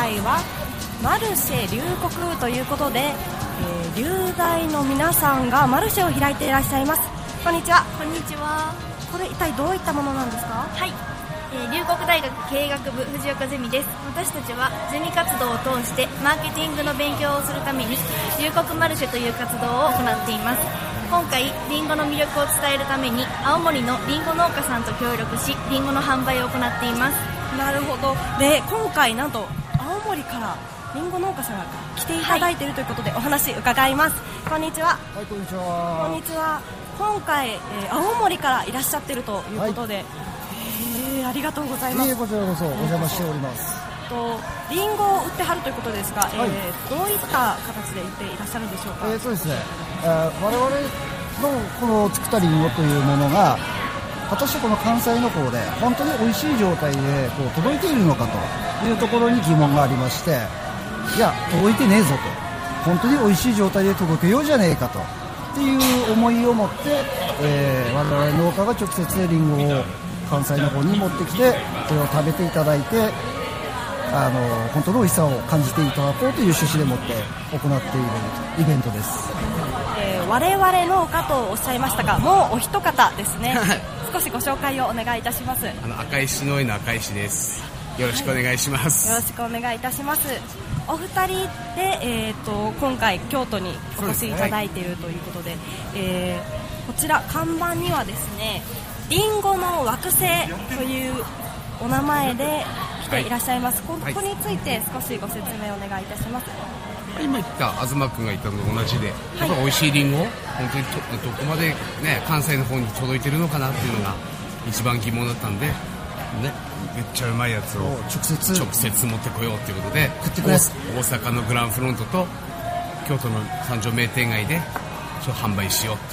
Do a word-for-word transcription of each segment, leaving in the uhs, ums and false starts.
回はマルシェ龍谷ということで、えー、龍大の皆さんがマルシェを開いていらっしゃいます。こんにちは。 こんにちは。 これ一体どういったものなんですか？ はい、えー、龍谷大学経営学部藤岡ゼミです。私たちはゼミ活動を通してマーケティングの勉強をするために龍谷マルシェという活動を行っています。今回リンゴの魅力を伝えるために青森のリンゴ農家さんと協力しリンゴの販売を行っています。 なるほど。で、今回なんと青森からリンゴ農家さんが来ていただいているということで、はい、お話伺います。こんにちは。 はい、こんにちは。 こんにちは。今回、えー、青森からいらっしゃっているということで、はい、えー、ありがとうございます。 いえ、こちらこそお邪魔しております。 とリンゴを売ってはるということですが、はい、えー、どういった形で売っていらっしゃるんでしょうか？ えー、そうですね、えー、我々のこの作ったリンゴというものが果たしてこの関西の方で本当に美味しい状態でこう届いているのかというところに疑問がありまして、いや届いてねえぞと、本当に美味しい状態で届けようじゃねえかとっていう思いを持って、えー、我々農家が直接リンゴを関西の方に持ってきてこれを食べていただいて、あの本当の美味しさを感じていただこうという趣旨でもって行っているイベントです。 えー、我々農家とおっしゃいましたが、もうお一方ですね少しご紹介をお願いいたします。 あの赤石農園の赤石です。よろしくお願いします、 はい、よろしくお願いいたします。お二人で、えー、と今回京都にお越しいただいているということで、で、はい、えー、こちら看板にはですね、リンゴの惑星というお名前で来ていらっしゃいます、はい、ここについて少しご説明お願いいたします。 今言った東君が言ったのと同じで、やっぱり美味しいリンゴ、本当にどこまで、ね、関西の方に届いてるのかなっていうのが一番疑問だったんで、ね、めっちゃうまいやつを直接直接持ってこようっていうことで、大阪のグランフロントと京都の三条名店街でちょっと販売しようって。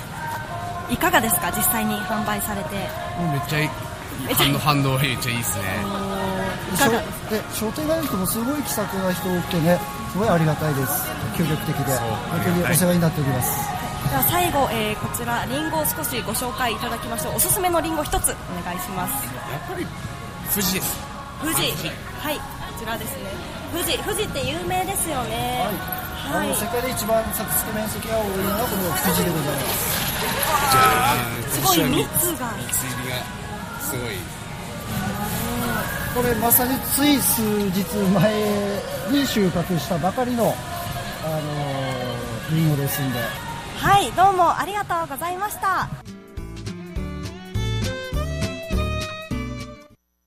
いかがですか、実際に販売されて？ めっちゃいい、反応反応めっちゃいいですね。 で商店街の人もすごい気さくな人多くてね、すごいありがたいです。協力的で本当にお世話になっております。 では最後、えー、こちらリンゴを少しご紹介いただきましょう。おすすめのリンゴ一つお願いします。 やっぱり富士です。 富士、はい、こちらですね。富士、富士って有名ですよね。 はい、はい、あの世界で一番作付け面積が多いのはこの富士でございます。 じゃあすごい蜜が蜜入りがすごい。 これまさについ数日前に収穫したばかりの、あのー、リンゴですんで。 はい、どうもありがとうございました。